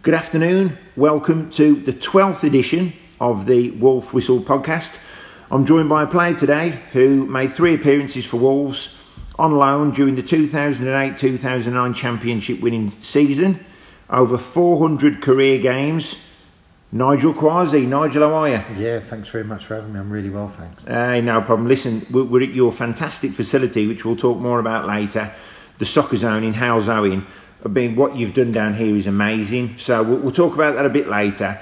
Good afternoon, welcome to the 12th edition of the Wolf Whistle podcast. I'm joined by a player today who made 3 appearances for Wolves on loan during the 2008-2009 championship winning season, over 400 career games. Nigel Quasi. Nigel, how are you? Yeah, thanks very much for having me. I'm really well, thanks. Hey, no problem. Listen, we're at your fantastic facility, which we'll talk more about later, the Soccer Zone in Hales Owen. I mean, what you've done down here is amazing. So we'll talk about that a bit later.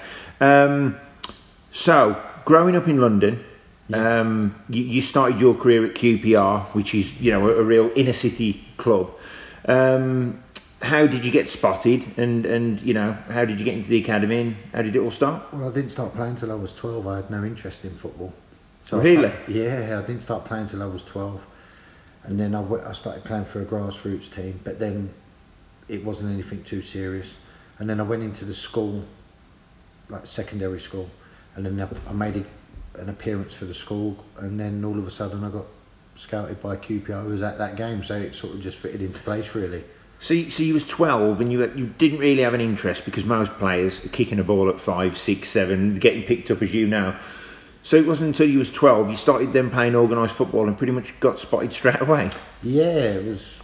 So, growing up in London, you started your career at QPR, which is, you know, a real inner city club. How did you get spotted, and you know, how did you get into the academy, and how did it all start? Well, I didn't start playing till I was 12. I had no interest in football. So really? I didn't start playing till I was 12, and then I started playing for a grassroots team. But then it wasn't anything too serious. And then I went into the school, like secondary school, and then I made an appearance for the school, and then all of a sudden I got scouted by QPR. I was at that game, so it sort of just fitted into place, really. So you was 12 and you didn't really have an interest, because most players are kicking a ball at 5, 6, 7, getting picked up, as you know. So it wasn't until you was 12 you started then playing organised football and pretty much got spotted straight away? Yeah, it was...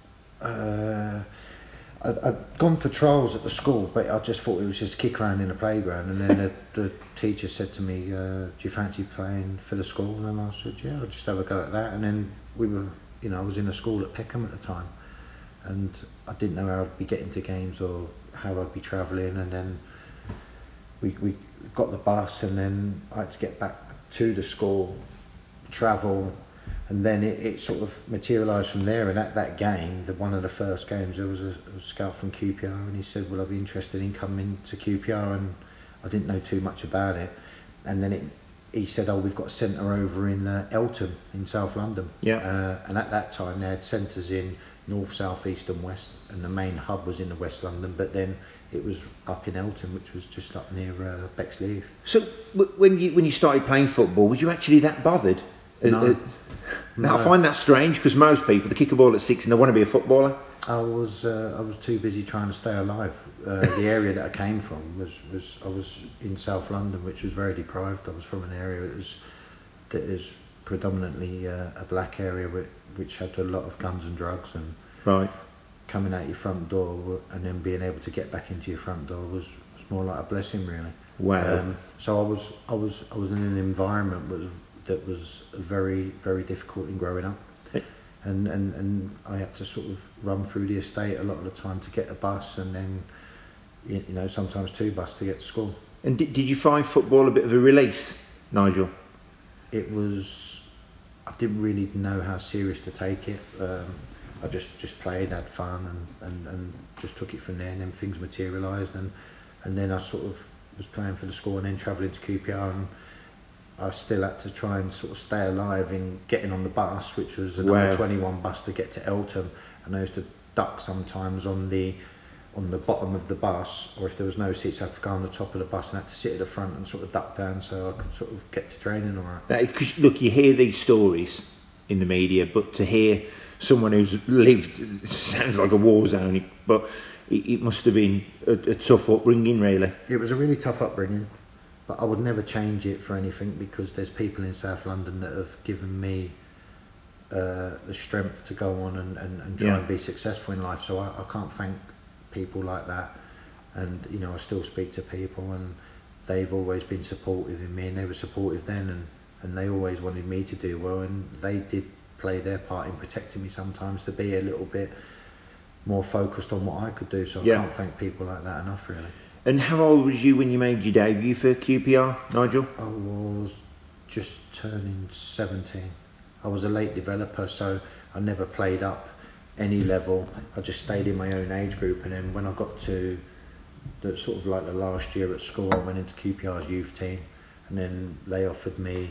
I'd gone for trials at the school, but I just thought it was just a kick around in the playground. And then the teacher said to me, do you fancy playing for the school? And I said, yeah, I'll just have a go at that. And then I was in a school at Peckham at the time, and I didn't know how I'd be getting to games or how I'd be travelling. And then we got the bus, and then I had to get back to the school, travel. And then it sort of materialised from there. And at that game, one of the first games, there was a scout from QPR, and he said, well, I'd be interested in coming to QPR. And I didn't know too much about it. And then he said, oh, we've got a centre over in Eltham in South London. Yeah. And at that time, they had centres in North, South, East and West. And the main hub was in the West London. But then it was up in Eltham, which was just up near Bexleyheath. So when you started playing football, was you actually that bothered? No. Now, I find that strange, because most people, they kick a ball at 6 and they want to be a footballer. I was too busy trying to stay alive. The area that I came from was I was in South London, which was very deprived. I was from an area that is predominantly a black area, which had a lot of guns and drugs. And right, coming out your front door and then being able to get back into your front door was more like a blessing, really. Wow. So I was in an environment that was very, very difficult in growing up. And I had to sort of run through the estate a lot of the time to get a bus, and then sometimes 2 buses to get to school. And did you find football a bit of a release, Nigel? It was... I didn't really know how serious to take it. I just played, had fun, and just took it from there, and then things materialised, and then I sort of was playing for the school and then travelling to QPR, and I still had to try and sort of stay alive in getting on the bus, which was a number 21 bus to get to Eltham. And I used to duck sometimes on the bottom of the bus, or if there was no seats, I had to go on the top of the bus and had to sit at the front and sort of duck down so I could sort of get to training all right. Because look, you hear these stories in the media, but to hear someone who's lived, it sounds like a war zone, but it must have been a tough upbringing, really. It was a really tough upbringing. But I would never change it for anything, because there's people in South London that have given me the strength to go on and try and be successful in life. So I can't thank people like that. And I still speak to people, and they've always been supportive in me, and they were supportive then, and they always wanted me to do well, and they did play their part in protecting me sometimes to be a little bit more focused on what I could do. So I can't thank people like that enough, really. And how old was you when you made your debut for QPR, Nigel? I was just turning 17. I was a late developer, so I never played up any level. I just stayed in my own age group, and then when I got to the sort of like the last year at school, I went into QPR's youth team, and then they offered me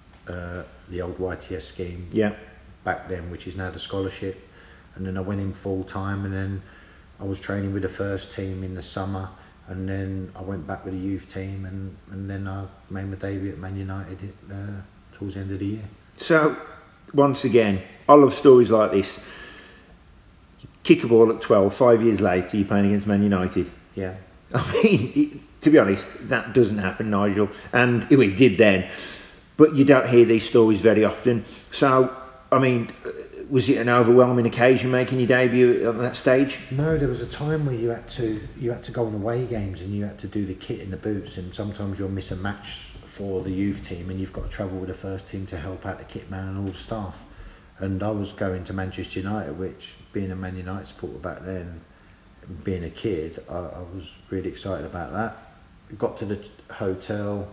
the old YTS scheme back then, which is now the scholarship. And then I went in full time, and then I was training with the first team in the summer. And then I went back with the youth team, and then I made my debut at Man United towards the end of the year. So, once again, I love stories like this. You kick a ball at 12, 5 years later, you're playing against Man United. Yeah. I mean, to be honest, that doesn't happen, Nigel, and it did then. But you don't hear these stories very often. So, I mean, was it an overwhelming occasion making your debut on that stage? No, there was a time where you had to go on away games and you had to do the kit in the boots, and sometimes you'll miss a match for the youth team and you've got to travel with the first team to help out the kit man and all the staff. And I was going to Manchester United, which, being a Man United supporter back then, being a kid, I was really excited about that. Got to the hotel,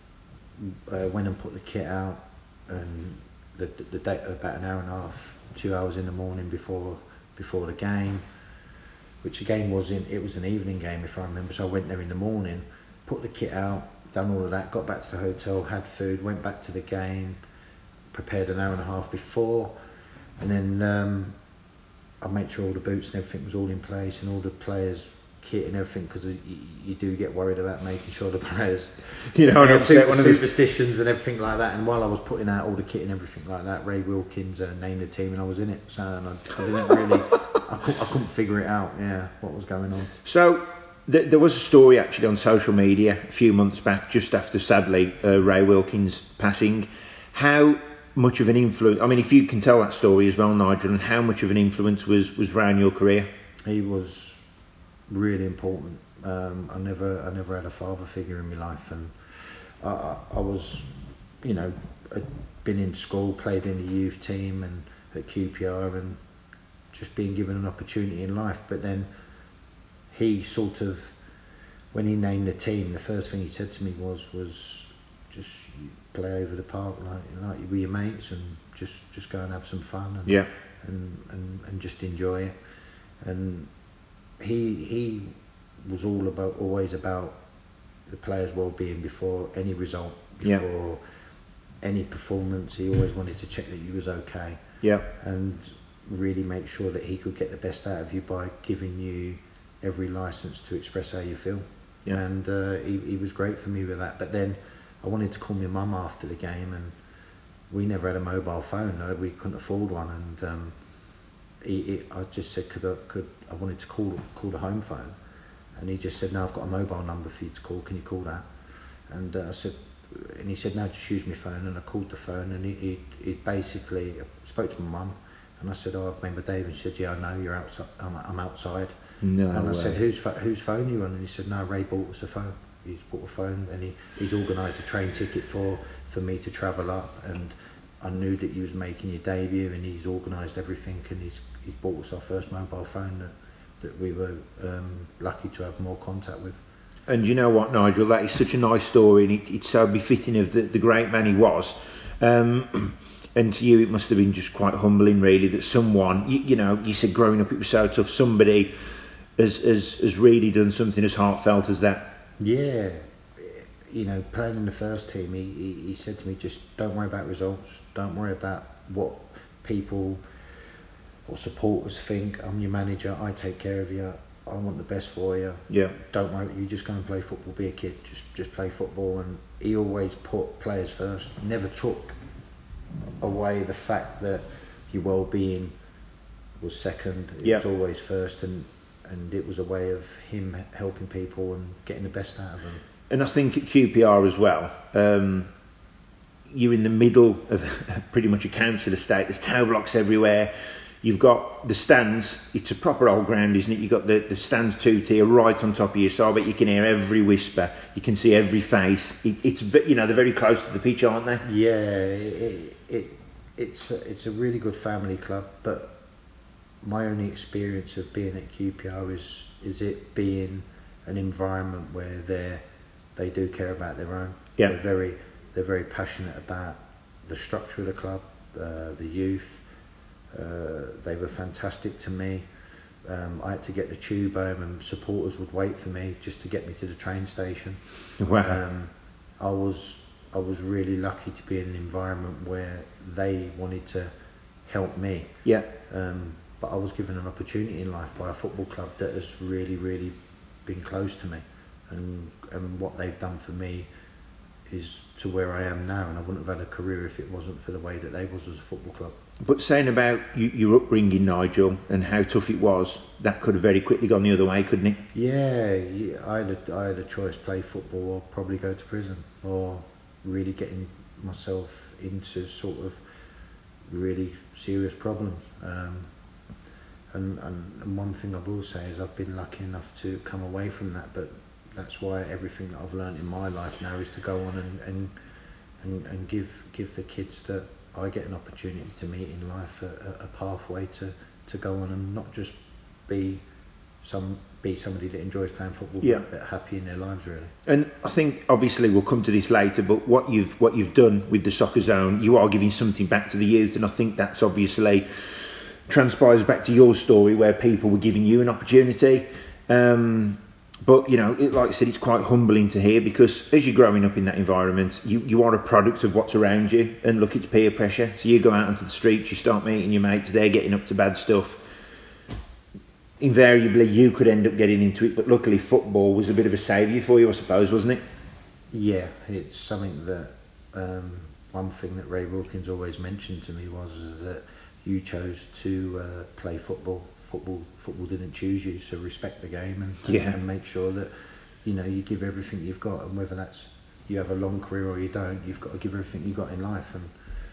went and put the kit out, and the day, about an hour and a half, 2 hours in the morning before the game, which again it was an evening game if I remember. So I went there in the morning, put the kit out, done all of that, got back to the hotel, had food, went back to the game, prepared an hour and a half before, and then I made sure all the boots and everything was all in place and all the players' kit and everything, because you do get worried about making sure the players have superstitions and everything like that. And while I was putting out all the kit and everything like that, Ray Wilkins named the team and I was in it. So I didn't really, I couldn't figure it out. Yeah, what was going on. So there was a story actually on social media a few months back, just after sadly Ray Wilkins passing. How much of an influence, I mean, if you can tell that story as well, Nigel, and how much of an influence was Ray in your career? He was really important. I never had a father figure in my life, and I was, I'd been in school, played in the youth team and at QPR, and just being given an opportunity in life. But then he sort of, when he named the team, the first thing he said to me was just play over the park like with your mates, and just go and have some fun, and just enjoy it. And he was always about the players' well-being before any result, before any performance. He always wanted to check that you was okay, and really make sure that he could get the best out of you by giving you every license to express how you feel. And he was great for me with that. But then I wanted to call my mum after the game, and we never had a mobile phone. We couldn't afford one, and I just said, I wanted to call the home phone, and he just said, no, I've got a mobile number for you to call. Can you call that? And I said, and he said, no, just use my phone. And I called the phone, and he basically spoke to my mum, and I said, oh, I've made my day. And she said, yeah, I know, you're outside. I'm outside. No and I way. said, whose phone are you on? And he said, no, Ray bought us a phone. He's bought a phone, and he's organised a train ticket for me to travel up, and I knew that he was making your debut, and he's organised everything, and he's bought us our first mobile phone that we were lucky to have more contact with. And you know what, Nigel, that is such a nice story, and it's so befitting of the great man he was. And to you, it must have been just quite humbling, really, that someone, you said growing up it was so tough, somebody has really done something as heartfelt as that. Yeah, playing in the first team, he said to me, just don't worry about results, don't worry about what people or supporters think. I'm your manager, I take care of you, I want the best for you. Yeah. Don't worry, you just go and play football, be a kid, just play football. And he always put players first, never took away the fact that your well-being was second. It was always first, and it was a way of him helping people and getting the best out of them. And I think at QPR as well, you're in the middle of pretty much a council estate. There's tower blocks everywhere. You've got the stands. It's a proper old ground, isn't it? You've got the stands 2-tier right on top of you, so I bet you can hear every whisper. You can see every face. It's they're very close to the pitch, aren't they? Yeah, it's a really good family club. But my only experience of being at QPR is it being an environment where they do care about their own. Yeah. They're very passionate about the structure of the club, the youth. They were fantastic to me. I had to get the tube home, and supporters would wait for me just to get me to the train station. Wow. I was really lucky to be in an environment where they wanted to help me. Yeah. But I was given an opportunity in life by a football club that has really, really been close to me, and what they've done for me is to where I am now, and I wouldn't have had a career if it wasn't for the way that they was as a football club. But saying about your upbringing, Nigel, and how tough it was, that could have very quickly gone the other way, couldn't it? Yeah, I had a choice: play football or probably go to prison, or really getting myself into sort of really serious problems. And one thing I will say is I've been lucky enough to come away from that, but that's why everything that I've learned in my life now is to go on and give the kids that I get an opportunity to meet in life a pathway to go on and not just be somebody that enjoys playing football, Yeah. but happy in their lives, really. And I think obviously we'll come to this later, but what you've done with the Soccer Zone, you are giving something back to the youth, and I think that's obviously transpires back to your story where people were giving you an opportunity. But like I said, it's quite humbling to hear, because as you're growing up in that environment, you are a product of what's around you. And look, it's peer pressure. So you go out onto the streets, you start meeting your mates, they're getting up to bad stuff. Invariably, you could end up getting into it, but luckily football was a bit of a saviour for you, I suppose, wasn't it? Yeah, it's something that one thing that Ray Wilkins always mentioned to me was that you chose to play football. Football didn't choose you, so respect the game and make sure that you give everything you've got, and whether that's you have a long career or you don't, you've got to give everything you got in life. And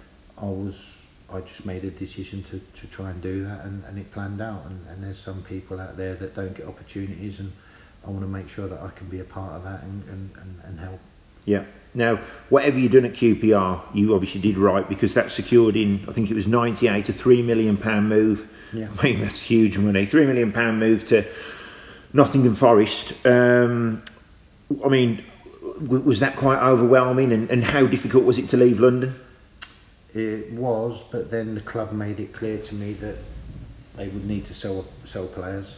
I just made a decision to try and do that, and it planned out. And there's some people out there that don't get opportunities, and I want to make sure that I can be a part of that and help. Yeah. Now, whatever you've done at QPR, you obviously did right, because that secured in, I think it was 98, a £3 million move. Yeah. I mean, that's huge money. £3 million move to Nottingham Forest. I mean, was that quite overwhelming? And how difficult was it to leave London? It was, but then the club made it clear to me that they would need to sell players,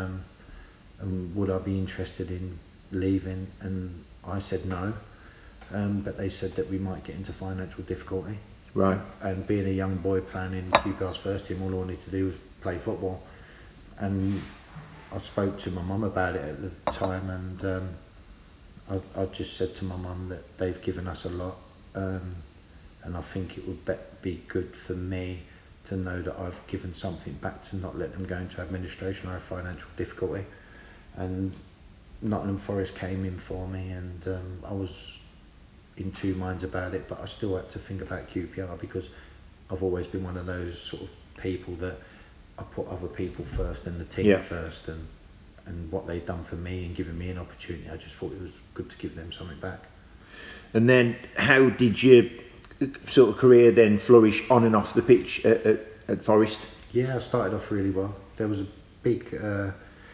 and would I be interested in leaving? And I said no, but they said that we might get into financial difficulty. Right. And being a young boy playing in QPR's first team, all I wanted to do was play football. And I spoke to my mum about it at the time, and I just said to my mum that they've given us a lot. And I think it would be good for me to know that I've given something back, to not let them go into administration or have financial difficulty. And Nottingham Forest came in for me, and I was in two minds about it, but I still had to think about QPR, because I've always been one of those sort of people that I put other people first and the team first, and what they've done for me and given me an opportunity, I just thought it was good to give them something back. And then how did your sort of career then flourish on and off the pitch at Forest? Yeah, I started off really well. There was a big, there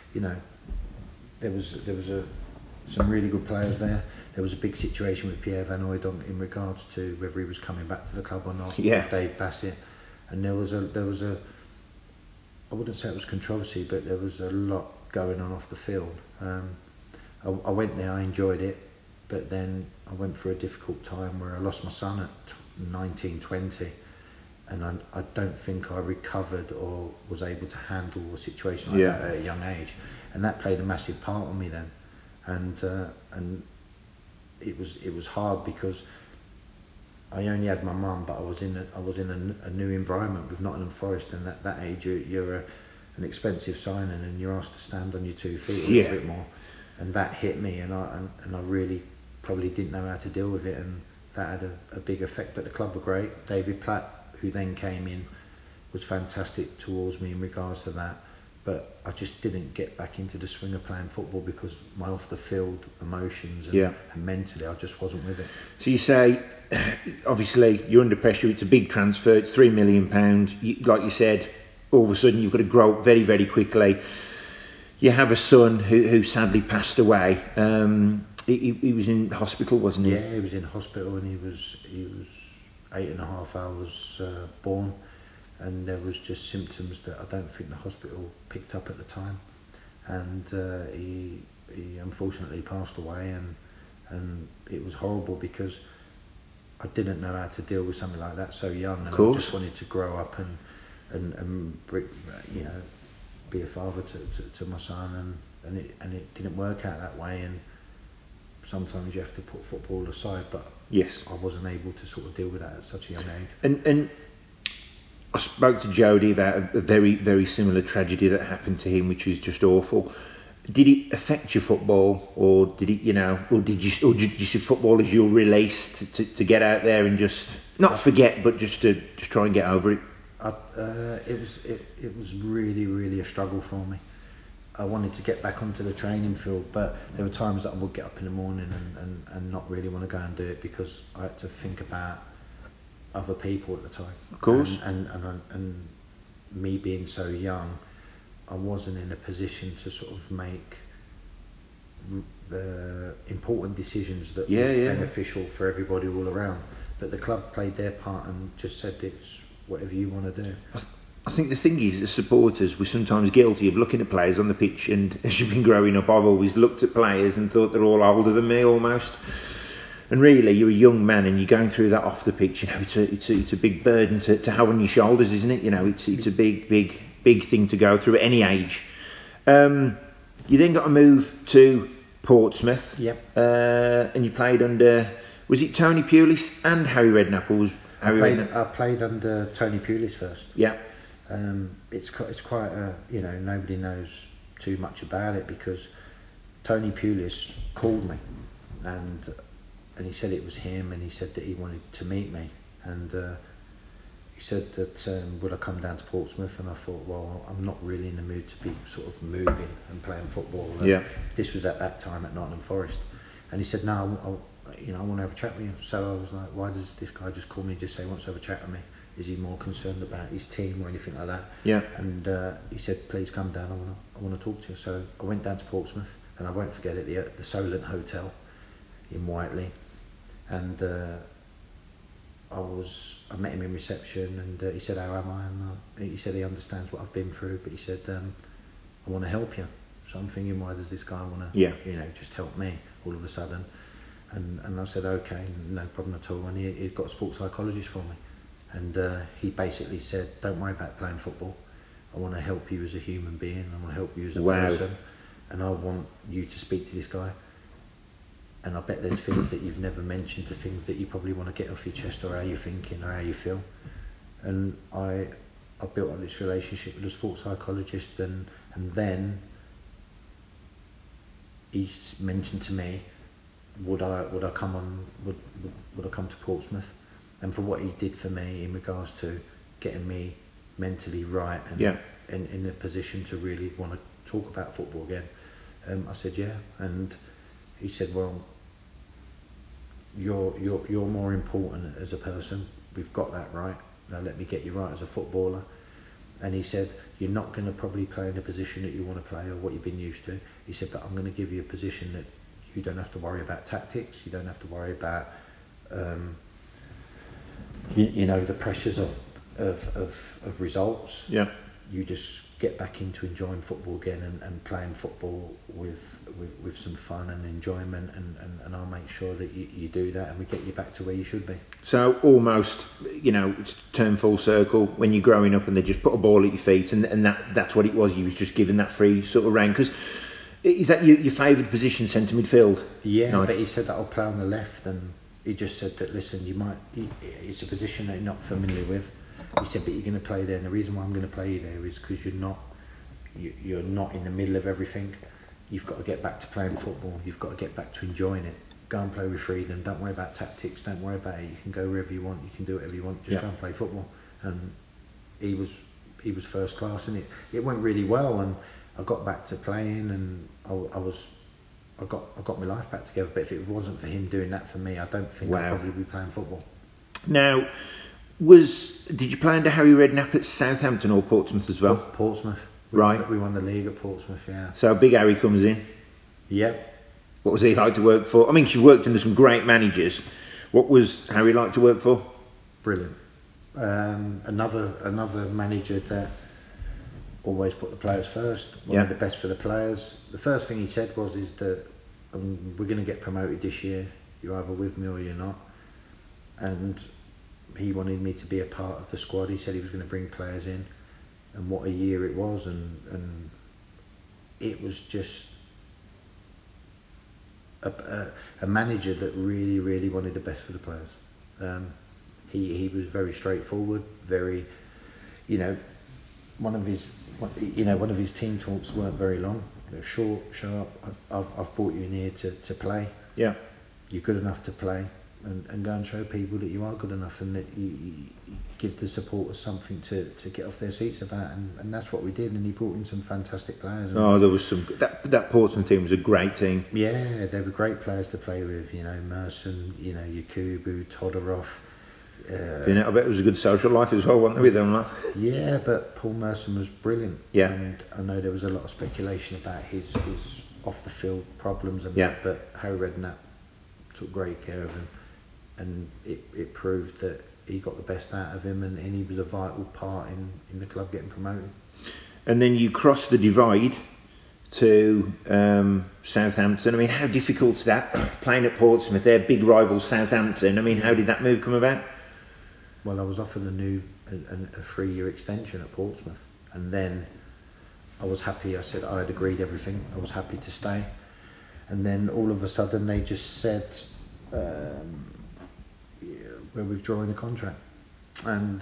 was some really good players there. There was a big situation with Pierre Van Hooijdonk in regards to whether he was coming back to the club or not. Yeah. Dave Bassett, and there was a I wouldn't say it was controversy, but there was a lot going on off the field. I went there, I enjoyed it, but then I went through a difficult time where I lost my son at 19, 20, and I don't think I recovered or was able to handle a situation like that at a young age, and that played a massive part on me then, and it was hard, because I only had my mum, but I was in a new environment with Nottingham Forest, and at that age you're an expensive signing, and you're asked to stand on your 2 feet a little bit more, and that hit me, and I really probably didn't know how to deal with it, and that had a big effect. But the club were great. David Platt, who then came in, was fantastic towards me in regards to that, but I just didn't get back into the swing of playing football, because my off the field emotions and mentally I just wasn't with it. So you say, obviously you're under pressure, it's a big transfer, it's £3 million, like you said, all of a sudden you've got to grow up very, very quickly. You have a son who sadly passed away. He was in hospital, wasn't he? Yeah, he was in hospital, and he was 8.5 hours born, and there was just symptoms that I don't think the hospital picked up at the time, and he unfortunately passed away, and it was horrible, because I didn't know how to deal with something like that so young, and I just wanted to grow up and be a father to my son, and it didn't work out that way, and sometimes you have to put football aside, but yes, I wasn't able to sort of deal with that at such a young age. And I spoke to Jody about a very, very similar tragedy that happened to him, which was just awful. Did it affect your football, or did it, or did you see football as your release to get out there and just not forget, but just try and get over it? It was really, really a struggle for me. I wanted to get back onto the training field, but there were times that I would get up in the morning and not really want to go and do it because I had to think about other people at the time. Of course. And me being so young, I wasn't in a position to sort of make important decisions that were beneficial for everybody all around. But the club played their part and just said it's whatever you want to do. I think the thing is, as supporters, we're sometimes guilty of looking at players on the pitch, and as you've been growing up, I've always looked at players and thought they're all older than me almost. And really, you're a young man, and you're going through that off the pitch. It's a big burden to have on your shoulders, isn't it? It's a big thing to go through at any age. You then got to move to Portsmouth. Yep. And you played under, was it Tony Pulis and Harry Redknapp, or was I played under Tony Pulis first. Yeah. It's quite a, nobody knows too much about it because Tony Pulis called me and he said it was him, and he said that he wanted to meet me, and he said that would I come down to Portsmouth, and I thought, well, I'm not really in the mood to be sort of moving and playing football. Yeah. This was at that time at Nottingham Forest, and he said, no, I want to have a chat with you. So I was like, why does this guy just call me and just say he wants to have a chat with me? Is he more concerned about his team or anything like that? Yeah. And he said, please come down, I want to talk to you. So I went down to Portsmouth, and I won't forget it, the Solent Hotel in Whiteley, and I met him in reception, and he said, how am I? And he said he understands what I've been through, but he said, I want to help you. So I'm thinking, why does this guy want to just help me all of a sudden? And I said, okay, no problem at all. And he got a sports psychologist for me, and he basically said, don't worry about playing football. I want to help you as a human being. I want to help you as a person, and I want you to speak to this guy. And I bet there's things that you've never mentioned, to things that you probably want to get off your chest, or how you're thinking, or how you feel. And I built up this relationship with a sports psychologist, and then he mentioned to me, would I come to Portsmouth, and for what he did for me in regards to getting me mentally right and in a position to really want to talk about football again. I said yeah, and he said, well, you're more important as a person. We've got that right. Now let me get you right as a footballer. And he said, you're not going to probably play in a position that you want to play or what you've been used to. He said, but I'm going to give you a position that you don't have to worry about tactics. You don't have to worry about, the pressures of results. Yeah. You just get back into enjoying football again and playing football with some fun and enjoyment, and I'll make sure that you do that, and we get you back to where you should be. So almost, it's turned full circle when you're growing up and they just put a ball at your feet, and that's what it was. You was just given that free sort of rein. Because is that your favoured position, centre midfield? Yeah, no. But he said that I'll play on the left, and he just said that, listen, it's a position that you're not familiar with. He said, but you're going to play there, and the reason why I'm going to play you there is because you're not in the middle of everything. You've got to get back to playing football. You've got to get back to enjoying it. Go and play with freedom. Don't worry about tactics. Don't worry about it. You can go wherever you want. You can do whatever you want. Just go and play football. And he was first class, and it went really well. And I got back to playing, and I got my life back together. But if it wasn't for him doing that for me, I don't think I'd probably be playing football. Now, did you play under Harry Redknapp at Southampton or Portsmouth as well? Portsmouth. Right. We won the league at Portsmouth, yeah. So Big Harry comes in. Yep. What was he like to work for? I mean, you worked under some great managers. What was Harry like to work for? Brilliant. Another manager that always put the players first, wanted the best for the players. The first thing he said is that we're going to get promoted this year. You're either with me or you're not. And he wanted me to be a part of the squad. He said he was going to bring players in, and what a year it was, and it was just a manager that really, really wanted the best for the players. He was very straightforward, very you know, one of his team talks weren't very long. They were short, sharp. I've brought you in here to play. Yeah. You're good enough to play, and go and show people that you are good enough, and that you give the supporters something to get off their seats about, and that's what we did. And he brought in some fantastic players. Oh, there was some. That Portsmouth team was a great team. Yeah, they were great players to play with. You know, Merson, you know, Yakubu, Todorov. I bet it was a good social life as well, wasn't there, with them? Like? Yeah, but Paul Merson was brilliant. Yeah. And I know there was a lot of speculation about his off the field problems and Yeah. that, but Harry Redknapp took great care of him, and it proved that he got the best out of him, and he was a vital part in the club getting promoted. And then you crossed the divide to Southampton. I mean, how difficult is that, playing at Portsmouth, their big rival Southampton? I mean, how did that move come about? Well, I was offered a 3-year extension at Portsmouth, and then I was happy. I said I had agreed everything. I was happy to stay, and then all of a sudden they just said we're withdrawing the contract, and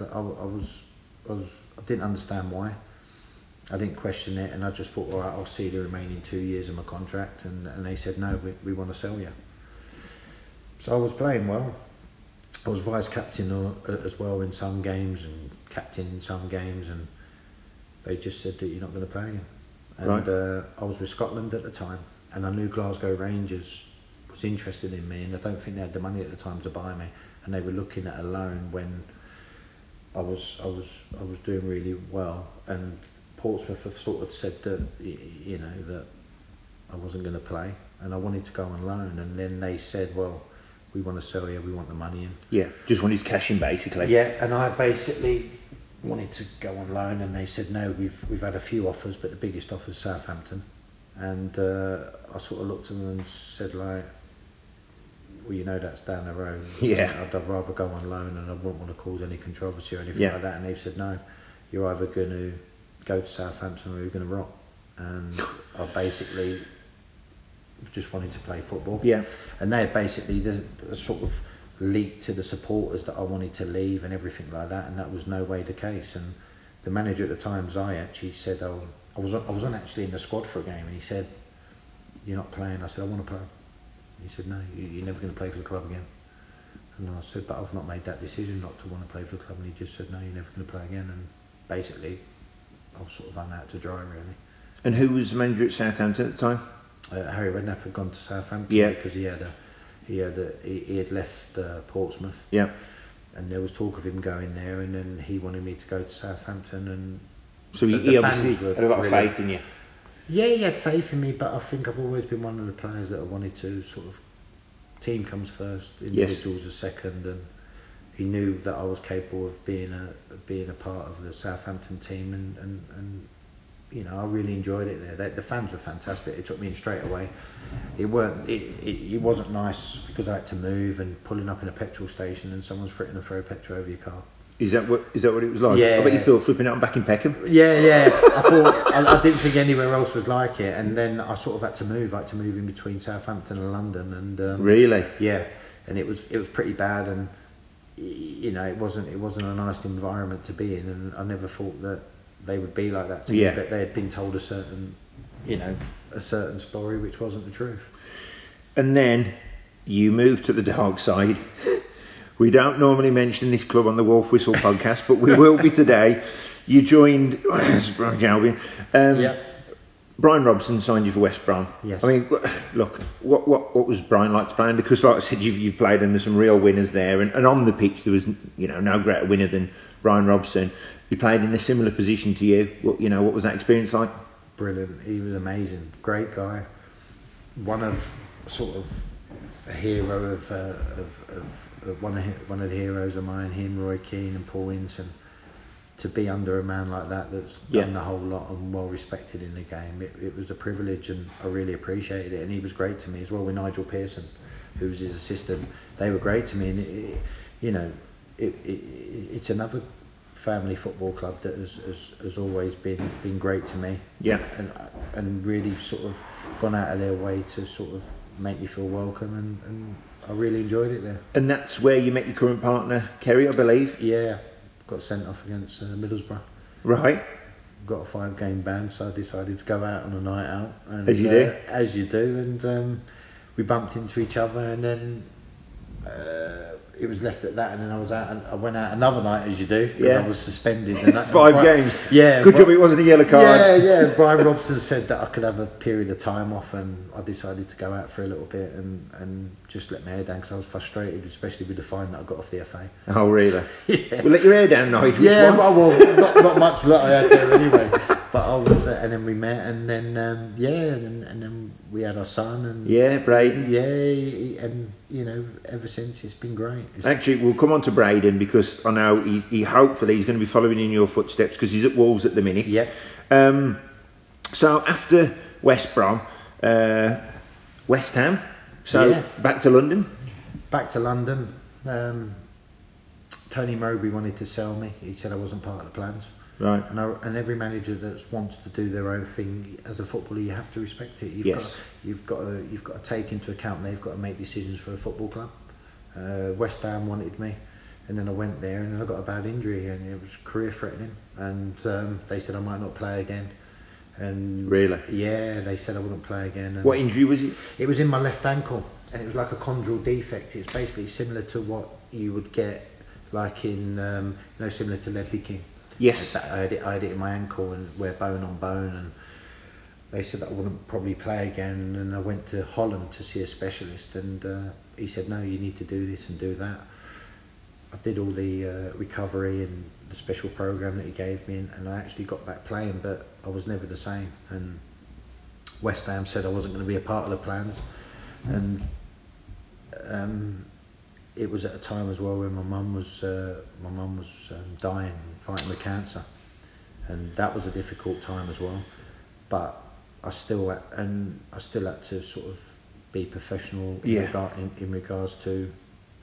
I didn't understand why. I didn't question it, and I just thought, all right, I'll see the remaining 2 years of my contract, and they said no, we want to sell you. So I was playing well. I was vice captain as well in some games, and captain in some games, and they just said that you're not going to play again. And Right. I was with Scotland at the time, and I knew Glasgow Rangers was interested in me, and I don't think they had the money at the time to buy me, and they were looking at a loan when I was doing really well, and Portsmouth have sort of said that that I wasn't going to play, and I wanted to go on loan, and then they said, well, we want to sell you, we want the money in. Yeah, just wanted cash in, basically. Yeah, and I basically wanted to go on loan, and they said no, we've had a few offers, but the biggest offer is Southampton. And I sort of looked at them and said, like, well, you know, that's down the road. Yeah. I'd rather go on loan, and I wouldn't want to cause any controversy or anything like that. And they said no, you're either going to go to Southampton or you're going to rot. And I basically just wanted to play football. Yeah. And they basically the sort of leaked to the supporters that I wanted to leave and everything like that, and that was no way the case. And the manager at the time, Ziyech, he said, "Oh, I was on actually in the squad for a game," and he said, "You're not playing." I said, "I want to play." He said, "No, you're never going to play for the club again." And I said, "But I've not made that decision not to want to play for the club." And he just said, "No, you're never going to play again." And basically, I was sort of hung out to dry, really. And who was the manager at Southampton at the time? Harry Redknapp had gone to Southampton because he had left Portsmouth. Yeah. And there was talk of him going there, and then he wanted me to go to Southampton, and So he obviously had a lot of faith in you. Yeah, he had faith in me, but I think I've always been one of the players that I wanted to sort of, team comes first, individuals are second, and he knew that I was capable of being a part of the Southampton team, and you know, I really enjoyed it there. The fans were fantastic. They took me in straight away. It wasn't nice because I had to move and pulling up in a petrol station and someone's threatening to throw petrol over your car. Is that what it was like? Yeah. I bet you thought flipping out and back in Peckham. Yeah. I thought I didn't think anywhere else was like it, and then I sort of had to move. I had to move in between Southampton and London, and Really? Yeah, and it was pretty bad, and you know, it wasn't a nice environment to be in, and I never thought that they would be like that to me, but they had been told a certain story which wasn't the truth. And then you moved to the dark side. We don't normally mention this club on the Wolf Whistle podcast, but we will be today. You joined Bromwich Albion. Brian Robson signed you for West Brom. Yes. I mean, look, what was Brian like to play under? Because, like I said, you've played under some real winners there, and on the pitch there was no greater winner than Brian Robson. He played in a similar position to you. What was that experience like? Brilliant. He was amazing. Great guy. One of sort of a hero of one of the heroes of mine. Him, Roy Keane, and Paul Inson. To be under a man like that that's done the whole lot and well respected in the game, it was a privilege, and I really appreciated it. And he was great to me as well with Nigel Pearson, who was his assistant. They were great to me, and it's another family football club that has always been great to me. Yeah. And really sort of gone out of their way to sort of make me feel welcome, and I really enjoyed it there. And that's where you met your current partner, Kerry, I believe. Yeah. Got sent off against Middlesbrough. Right. Got a 5-game ban, so I decided to go out on a night out. And, As you do. As you do, and we bumped into each other, and then it was left at that, and then I was out, and I went out another night, as you do, because I was suspended. And that, 5 games. Yeah. Good job it wasn't a yellow card. Yeah. Brian Robson said that I could have a period of time off, and I decided to go out for a little bit and just let my hair down, because I was frustrated, especially with the fine that I got off the FA. Oh, really? Yeah. Well, let your hair down, Nigel. Yeah, well, not much that I had there anyway. But I was, and then we met, and then and then we had our son, and Braden. Yeah, and ever since it's been great. Actually, we'll come on to Braden, because I know he hopefully he's going to be following in your footsteps, because he's at Wolves at the minute. Yep. So after West Brom, West Ham. So back to London. Back to London. Tony Mowbray wanted to sell me. He said I wasn't part of the plans. Right. And every manager that wants to do their own thing as a footballer, you have to respect it. You've got to take into account they've got to make decisions for a football club. West Ham wanted me, and then I went there, and then I got a bad injury, and it was career threatening. And they said I might not play again. And really? Yeah, they said I wouldn't play again. And what injury was it? It was in my left ankle, and it was like a chondral defect. It's basically similar to what you would get, like in similar to Ledley King. Yes. I had it in my ankle, and wear bone on bone, and they said that I wouldn't probably play again. And I went to Holland to see a specialist, and he said, no, you need to do this and do that. I did all the recovery and the special program that he gave me, and I actually got back playing, but I was never the same. And West Ham said I wasn't going to be a part of the plans, and it was at a time as well when my mum was dying, fighting with cancer, and that was a difficult time as well. But I still had to sort of be professional in regards to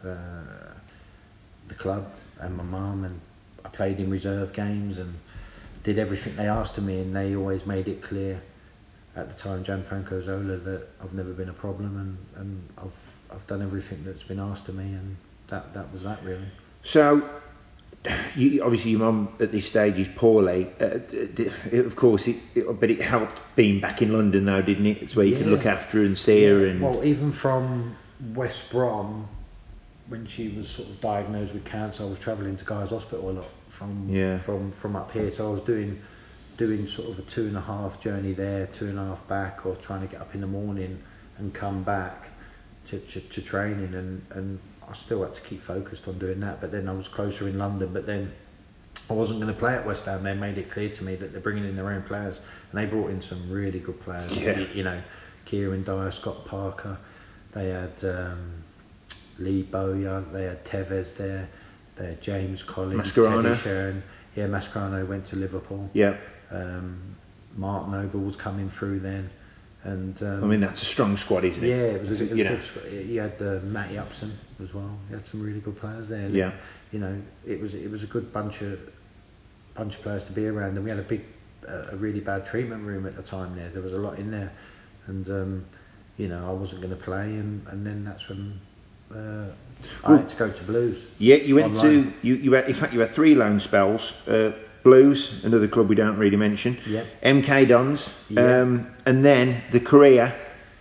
the club and my mum, and I played in reserve games and did everything they asked of me, and they always made it clear at the time, Gianfranco Zola, that I've never been a problem, and I've done everything that's been asked of me, and that was that really. So, obviously your mum at this stage is poorly. Of course, but it helped being back in London though, didn't it? It's where you could look after her and see her. And well, even from West Brom, when she was sort of diagnosed with cancer, I was travelling to Guy's Hospital a lot from up here. So I was doing sort of a 2.5 journey there, 2.5 back, or trying to get up in the morning and come back to training, and I still had to keep focused on doing that. But then I was closer in London, but then I wasn't going to play at West Ham. They made it clear to me that they're bringing in their own players, and they brought in some really good players. Kieran Dyer, Scott Parker, they had Lee Bowyer, they had Tevez there, they had James Collins, Teddy Sheringham. Mascherano went to Liverpool. Mark Noble was coming through then, and that's a strong squad, isn't it? Yeah, it was a good squad. You had Matty Upson as well. You had some really good players there. It was a good bunch of players to be around, and we had a really bad treatment room at the time there. There was a lot in there, and I wasn't going to play, and then that's when I had to go to Blues. Yeah, you went online. You had 3 loan spells. Blues, another club we don't really mention. Yeah. MK Dons. Yeah. And then the career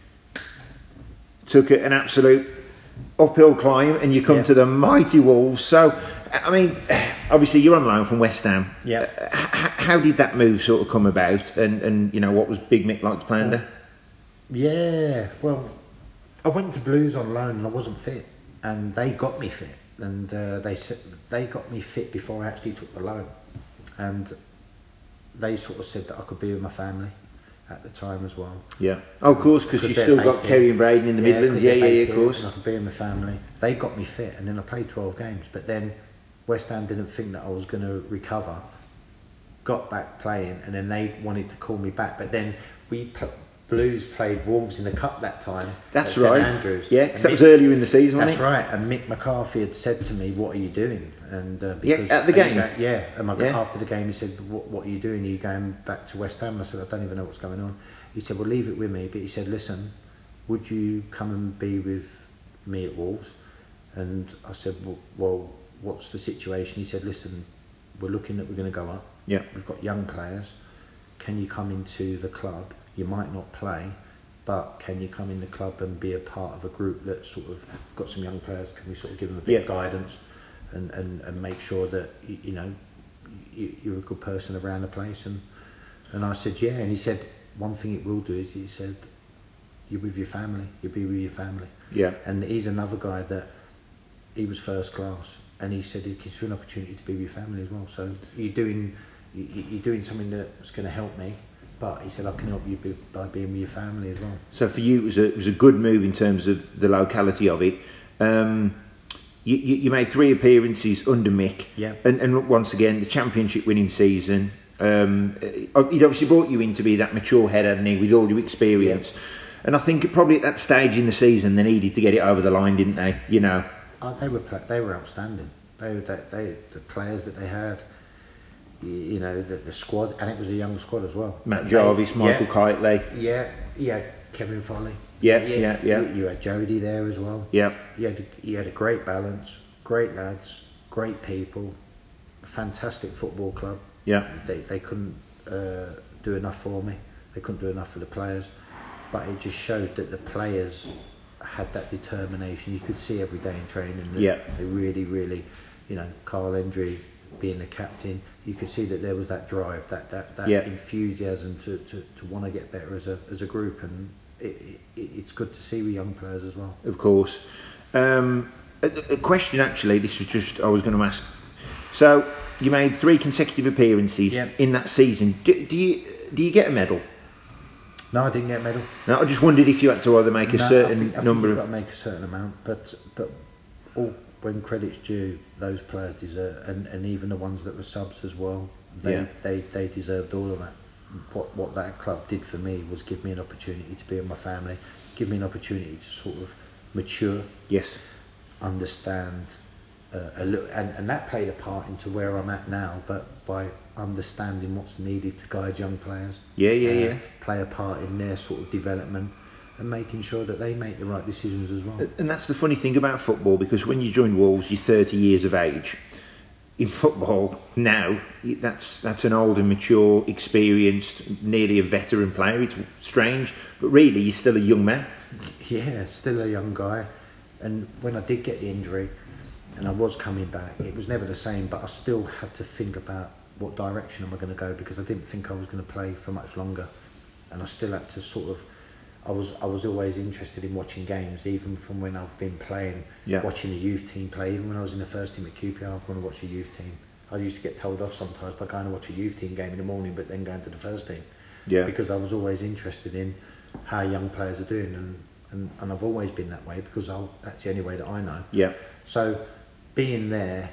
took an absolute uphill climb, and you come to the mighty Wolves. So, I mean, obviously you're on loan from West Ham. Yeah. How did that move sort of come about, and what was Big Mick like to play under? Yeah, well, I went to Blues on loan and I wasn't fit, and they got me fit, and they got me fit before I actually took the loan, and they sort of said that I could be with my family at the time as well. Yeah. Oh, of course, because you still got Kerry and Braden in the Midlands. Yeah, of course. And I could be with my family. They got me fit, and then I played 12 games. But then West Ham didn't think that I was going to recover. Got back playing, and then they wanted to call me back. But then Blues played Wolves in the Cup that time. That's at right. St Andrews. Yeah, because that was earlier in the season, wasn't it? That's right. And Mick McCarthy had said to me, "What are you doing?" And because at the game. After the game, he said, "What are you doing? Are you going back to West Ham?" And I said, "I don't even know what's going on." He said, "Well, leave it with me." But he said, "Listen, would you come and be with me at Wolves?" And I said, "Well, what's the situation?" He said, "Listen, we're looking that we're going to go up. Yeah. We've got young players. Can you come into the club? You might not play, but can you come in the club and be a part of a group that's sort of got some young players? Can we sort of give them a bit of guidance and make sure that you know you're a good person around the place? And I said, yeah. And he said, one thing it will do is, he said, you're with your family. You'll be with your family. Yeah. And he's another guy that he was first class, and he said it gives you an opportunity to be with your family as well. So you're doing something that's going to help me. But he said, I can help you by being with your family as well. So for you, it was a good move in terms of the locality of it. You made 3 appearances under Mick. Yeah. And once again, the championship winning season. He'd obviously brought you in to be that mature head, hadn't he, with all your experience. Yeah. And I think probably at that stage in the season, they needed to get it over the line, didn't they? You know. They were outstanding. The players that they had. You know, the squad, and it was a young squad as well. Matt Jarvis, Michael Kitely. Yeah, Kevin Foley. Yeah. You had Jody there as well. Yeah. You had a great balance, great lads, great people, a fantastic football club. Yeah. They couldn't do enough for me. They couldn't do enough for the players, but it just showed that the players had that determination. You could see every day in training. They really, really, you know, Carl Hendry being the captain, you could see that there was that drive, that enthusiasm to want to get better as a group, and it's good to see with young players as well. Of course. A question actually, this was just I was going to ask. So you made 3 consecutive appearances in that season. Do you get a medal? No, I didn't get a medal. No, I just wondered if you had to either make a certain number of. Got to make a certain amount, but all. When credit's due, those players deserve, and even the ones that were subs as well, they deserved all of that. What that club did for me was give me an opportunity to be with my family, give me an opportunity to sort of mature, understand a little, and that played a part into where I'm at now. But by understanding what's needed to guide young players, play a part in their sort of development. And making sure that they make the right decisions as well. And that's the funny thing about football, because when you join Wolves, you're 30 years of age. In football now, that's an old and mature, experienced, nearly a veteran player. It's strange, but really, you're still a young man. Yeah, still a young guy. And when I did get the injury, and I was coming back, it was never the same. But I still had to think about what direction am I going to go, because I didn't think I was going to play for much longer, and I still had to sort of. I was always interested in watching games, even from when I've been playing, watching the youth team play. Even when I was in the first team at QPR, I want to watch a youth team. I used to get told off sometimes by going to watch a youth team game in the morning, but then going to the first team. Yeah. Because I was always interested in how young players are doing, and I've always been that way, because that's the only way that I know. Yeah. So being there,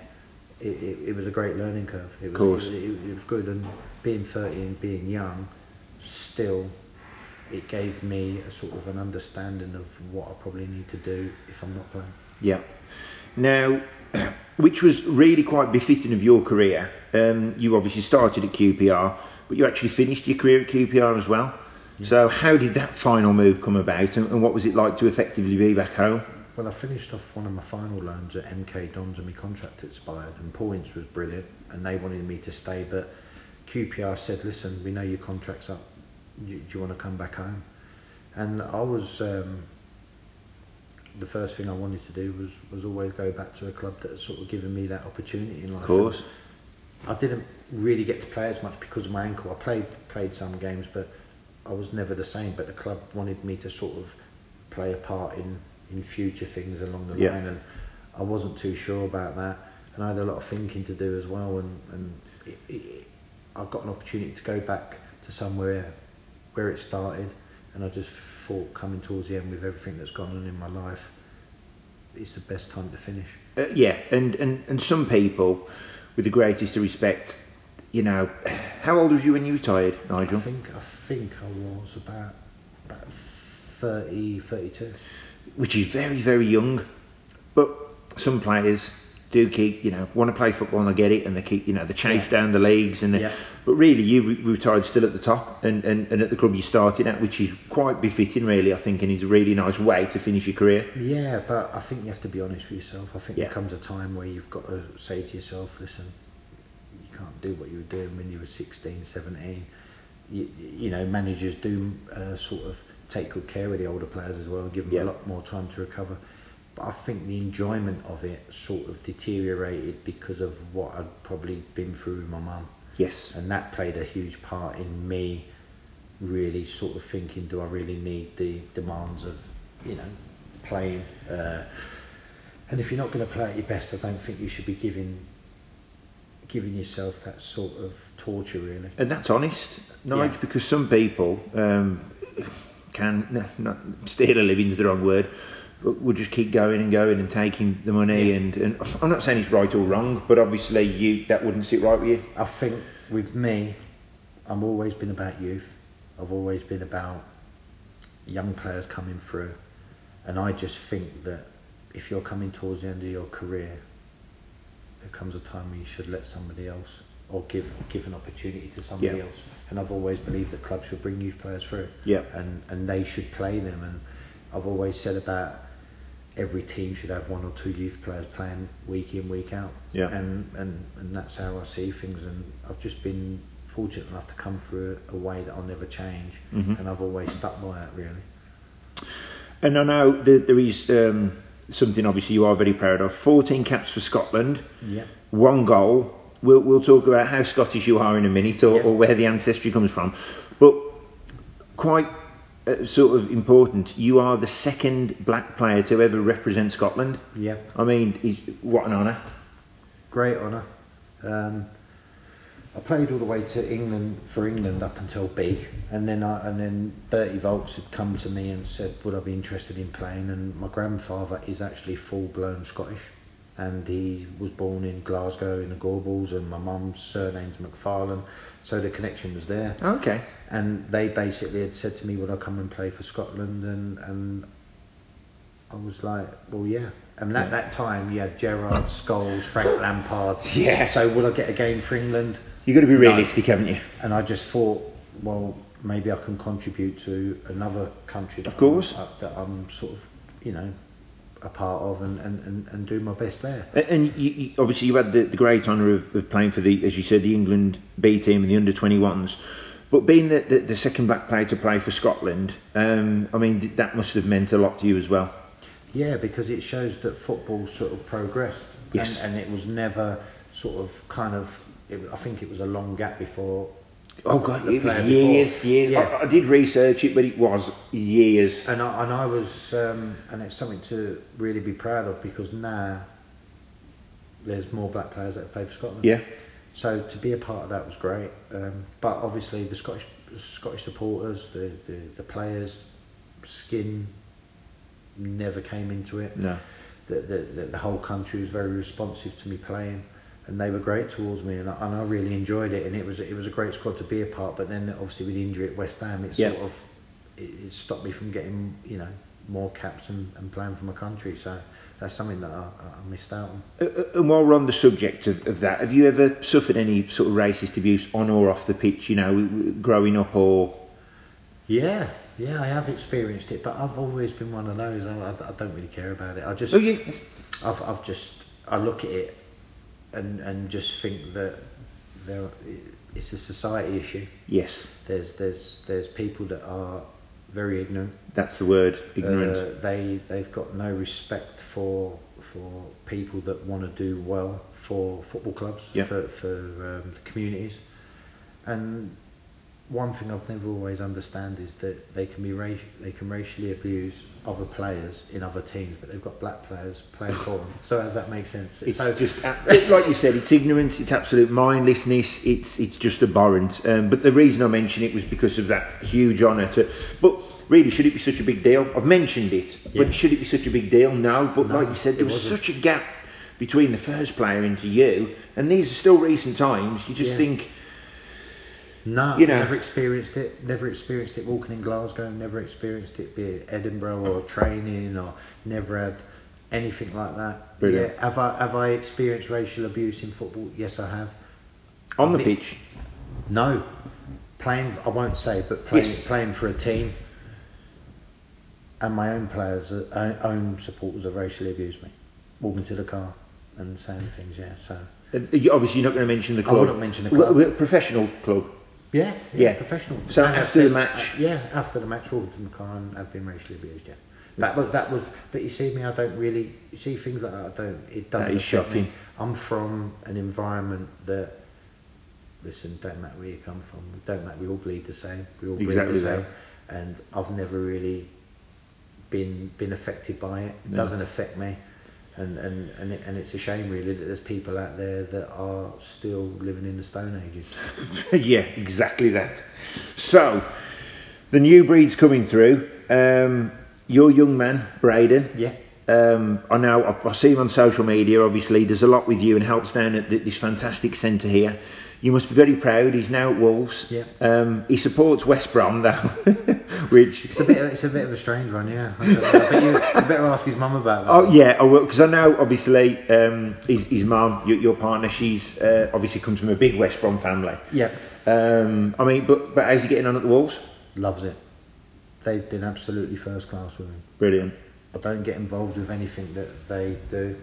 it was a great learning curve. It was good, and being 30 and being young, still. It gave me a sort of an understanding of what I probably need to do if I'm not playing. Yeah. Now, which was really quite befitting of your career. You obviously started at QPR, but you actually finished your career at QPR as well. Yeah. So how did that final move come about, and what was it like to effectively be back home? Well, I finished off one of my final loans at MK Dons, and my contract expired, and Paul Ince was brilliant, and they wanted me to stay, but QPR said, listen, we know your contract's up. Do you want to come back home? And I was the first thing I wanted to do was always go back to a club that had sort of given me that opportunity in life. Of course. And I didn't really get to play as much because of my ankle. I played some games, but I was never the same. But the club wanted me to sort of play a part in future things along the line, and I wasn't too sure about that. And I had a lot of thinking to do as well, and I got an opportunity to go back to somewhere where it started, and I just thought, coming towards the end with everything that's gone on in my life, it's the best time to finish. And some people, with the greatest respect, you know, how old was you when you retired, Nigel? I think I was about 30, 32. Which is very, very young, but some players do keep, want to play football, and they get it, and they keep, they chase down the leagues, but really you retired still at the top and at the club you started at, which is quite befitting, really, I think, and is a really nice way to finish your career. Yeah, but I think you have to be honest with yourself. I think there comes a time where you've got to say to yourself, listen, can't do what you were doing when you were 16, 17. You know, managers do sort of take good care of the older players as well and give them a lot more time to recover. But I think the enjoyment of it sort of deteriorated because of what I'd probably been through with my mum. Yes. And that played a huge part in me really sort of thinking, do I really need the demands of, you know, playing? And if you're not going to play at your best, I don't think you should be giving yourself that sort of torture, really. And that's honest, Nigel, because some people can, not steal a living's the wrong word, but will just keep going and taking the money. And I'm not saying it's right or wrong, but obviously that wouldn't sit right with you. I think with me, I've always been about youth. I've always been about young players coming through, and I just think that if you're coming towards the end of your career, there comes a time when you should let somebody else, or give an opportunity to somebody else. And I've always believed that clubs should bring youth players through, and they should play them. And I've always said about every team should have 1 or 2 youth players playing week in, week out. And that's how I see things. And I've just been fortunate enough to come through a way that I'll never change, and I've always stuck by it, really. And I know there is something obviously you are very proud of. 14 caps for Scotland, 1 goal. We'll talk about how Scottish you are in a minute, or where the ancestry comes from. But quite sort of important, you are the 2nd black player to ever represent Scotland. I mean, what an honour. Great honour. I played all the way to England for England up until B, and then Bertie Volks had come to me and said, would I be interested in playing? And my grandfather is actually full-blown Scottish, and he was born in Glasgow in the Gorbals, and my mum's surname's McFarlane, so the connection was there. Okay. And they basically had said to me, would I come and play for Scotland? And I was like, well, yeah. And at that time, you had Gerrard, Scholes, Frank Lampard. So would I get a game for England? You've got to be realistic, haven't you? And I just thought, well, maybe I can contribute to another country that, that I'm sort of, you know, a part of, and do my best there. And you, obviously you had the great honour of playing for the, as you said, the England B team and the under-21s. But being the 2nd black player to play for Scotland, I mean, that must have meant a lot to you as well. Yeah, because it shows that football sort of progressed. And it was never sort of kind of, I think it was a long gap before. Oh God, it was years. Yeah. I did research it, but it was years. And I was, and it's something to really be proud of, because now there's more black players that have played for Scotland. So to be a part of that was great. But obviously the Scottish supporters, the players' skin never came into it. No. The whole country was very responsive to me playing, and they were great towards me, and I really enjoyed it. And it was a great squad to be a part. But then obviously with the injury at West Ham, it sort of it stopped me from getting, you know, more caps and playing for my country. So that's something that I missed out on. And while we're on the subject of that, have you ever suffered any sort of racist abuse on or off the pitch, you know, growing up or? Yeah, I have experienced it, but I've always been one of those. I don't really care about it. I just, I look at it and just think that it's a society issue. Yes. There's people that are very ignorant. That's the word, ignorant. They've got no respect for people that want to do well for football clubs, for the communities. And one thing I've never always understand is that they can racially abuse other players in other teams, but they've got black players playing for them. So does that make sense? It's just like you said, it's ignorance, it's absolute mindlessness, it's just abhorrent. But the reason I mention it was because of that huge honour to. But really, should it be such a big deal? I've mentioned it, but should it be such a big deal? No. But like you said, there was such a gap between the first player into you, and these are still recent times. You just think. No, you know, never experienced it. Never experienced it walking in Glasgow. Never experienced it, be it Edinburgh or training, or never had anything like that. Brilliant. Yeah, have I experienced racial abuse in football? Yes, I have. On the pitch? No, playing. I won't say, but playing for a team, and my own players, own supporters have racially abused me. Walking to the car. and saying things. Yeah, so Obviously, you're not going to mention the I club. wouldn't mention the club. Professional club. Yeah, professional. So And after the match, after the match, Wolverhampton Mackay have been racially abused. Yeah, that was. But you see me, I don't really. You see things like that. It doesn't that is affect shocking. me. I'm from an environment that. Listen, don't matter where you come from. Don't matter. We all bleed the same. We all breathe the same. And I've never really been affected by it. It doesn't affect me. And it's a shame really that there's people out there that are still living in the Stone Ages. Yeah, exactly that. So the new breed's coming through. Your young man, Braden. Yeah. I know I see him on social media. Obviously, there's a lot with you and helps down at this fantastic centre here. You must be very proud. He's now at Wolves. Yeah. He supports West Brom though, which it's a bit of a strange one. Yeah. I bet you better ask his mum about that. Oh yeah, I will, because I know obviously his mum, your partner, she's obviously comes from a big West Brom family. Yeah. I mean, but how's he getting on at the Wolves? Loves it. They've been absolutely first class with him. Brilliant. I don't get involved with anything that they do.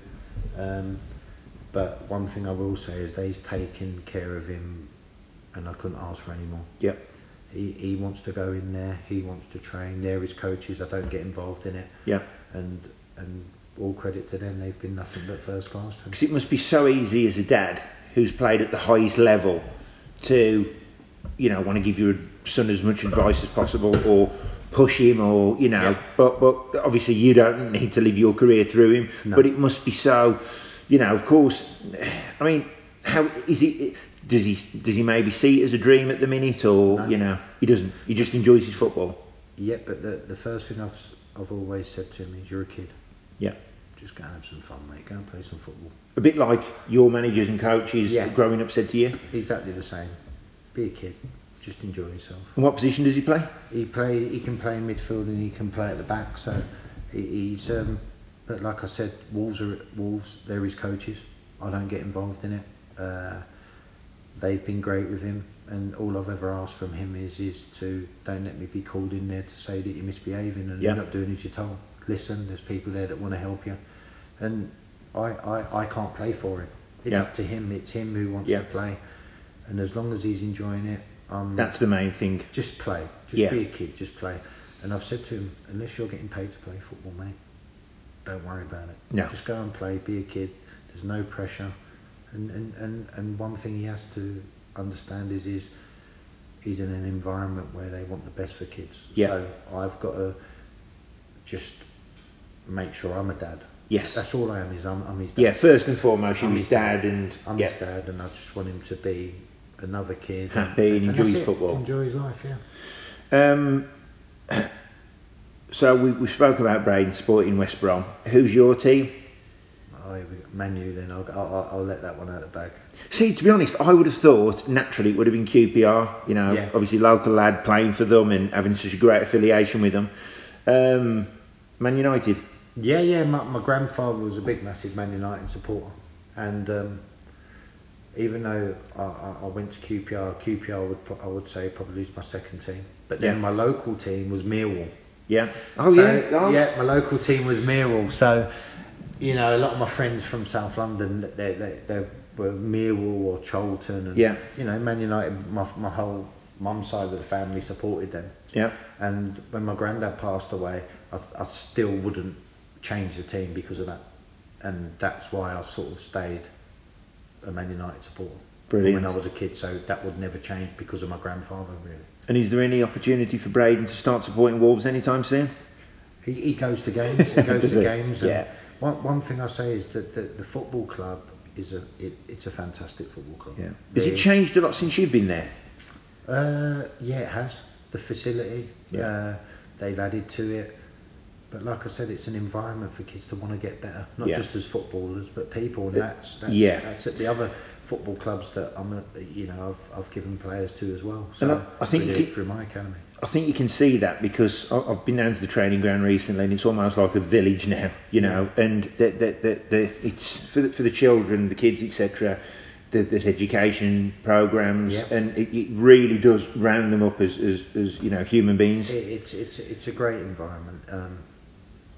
But one thing I will say is they've taken care of him, and I couldn't ask for any more. Yeah. He wants to go in there. He wants to train. They're his coaches. I don't get involved in it. Yeah. And all credit to them. They've been nothing but first class to him. Because it must be so easy as a dad who's played at the highest level to, want to give your son as much advice as possible or push him or, but obviously you don't need to live your career through him. No. But it must be so, of course. I mean, how is it? Does he maybe see it as a dream at the minute, or no. He doesn't? He just enjoys his football. Yeah, but the first thing I've always said to him is, you're a kid. Yeah. Just go and have some fun, mate. Go and play some football. A bit like your managers and coaches growing up said to you. Exactly the same. Be a kid. Just enjoy yourself. And what position does he play? He can play in midfield and he can play at the back. So he's. But like I said, Wolves. They're his coaches. I don't get involved in it. They've been great with him, and all I've ever asked from him is to don't let me be called in there to say that you're misbehaving and you're not doing as you're told. Listen, there's people there that want to help you, and I can't play for him. It's up to him. It's him who wants to play, and as long as he's enjoying it, that's the main thing. Just play. Just be a kid. Just play. And I've said to him, unless you're getting paid to play football, mate, don't worry about it. No. Just go and play. Be a kid. There's no pressure. And one thing he has to understand is he's in an environment where they want the best for kids. Yeah. So I've got to just make sure I'm a dad. Yes. That's all I am. I'm his dad. Yeah. First and foremost, you're his dad, and I'm his dad, and I just want him to be another kid, happy and enjoy his football. Enjoy his life. Yeah. So we spoke about Braden supporting West Brom. Who's your team? Man U, then I'll let that one out of the bag. See, to be honest, I would have thought naturally it would have been QPR. Obviously local lad playing for them and having such a great affiliation with them. Man United. Yeah. My grandfather was a big, massive Man United supporter, and even though I went to QPR I would say probably is my second team. But then my local team was Millwall. Yeah. Yeah, my local team was Millwall. So. A lot of my friends from South London, they were Millwall or Charlton, and Man United. My whole mum's side of the family supported them. Yeah. And when my granddad passed away, I still wouldn't change the team because of that, and that's why I sort of stayed a Man United supporter. Brilliant. From when I was a kid, so that would never change because of my grandfather, really. And is there any opportunity for Braden to start supporting Wolves anytime soon? He goes to games. He goes to games. Yeah. One thing I say is that the football club it's a fantastic football club. Yeah. Has it changed a lot since you've been there? Yeah, it has. The facility, they've added to it. But like I said, it's an environment for kids to want to get better, not just as footballers, but people. And that's at the other football clubs that I've given players to as well. So and I think through my academy. I think you can see that because I've been down to the training ground recently, and it's almost like a village now, and it's for the children, the kids, etc. There's education programs, and it really does round them up as human beings. It's a great environment.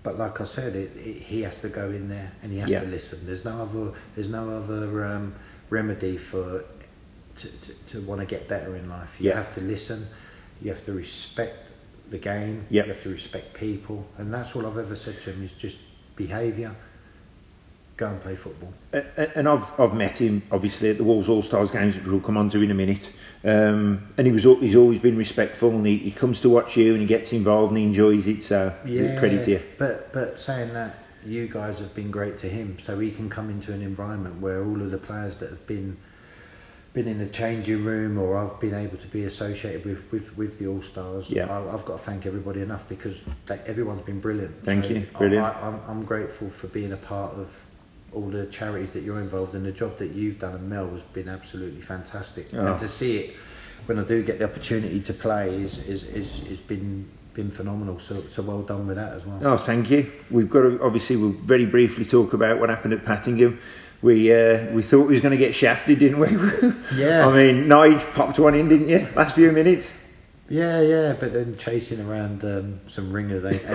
but like I said, he has to go in there and he has to listen. There's no other remedy for to want to get better in life. You have to listen. You have to respect the game. You have to respect people, and that's all I've ever said to him is just behaviour. Go and play football. And I've met him obviously at the Wolves All Stars games, which we'll come on to in a minute. And he's always been respectful, and he comes to watch you and he gets involved and he enjoys it. So credit to you. But saying that, you guys have been great to him, so he can come into an environment where all of the players that have been in the changing room, or I've been able to be associated with the All Stars. I've got to thank everybody enough because everyone's been brilliant. Thank you, brilliant. I'm grateful for being a part of all the charities that you're involved in. The job that you've done, and Mel, has been absolutely fantastic. And to see it when I do get the opportunity to play is been phenomenal. So well done with that as well. Oh, thank you. We've got to, obviously we'll very briefly talk about what happened at Pattingham. We thought we was going to get shafted, didn't we? Yeah. I mean, Nige popped one in, didn't you? Last few minutes. Yeah, but then chasing around some ringers ain't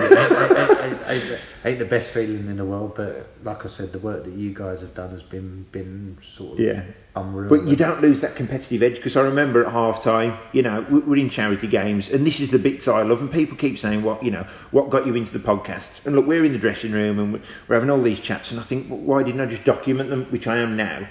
the best feeling in the world. But like I said, the work that you guys have done has been sort of unreal. But you don't lose that competitive edge, because I remember at half time, you know, we're in charity games, and this is the bits I love. And people keep saying, what got you into the podcasts? And look, we're in the dressing room and we're having all these chats, and I think, well, why didn't I just document them, which I am now?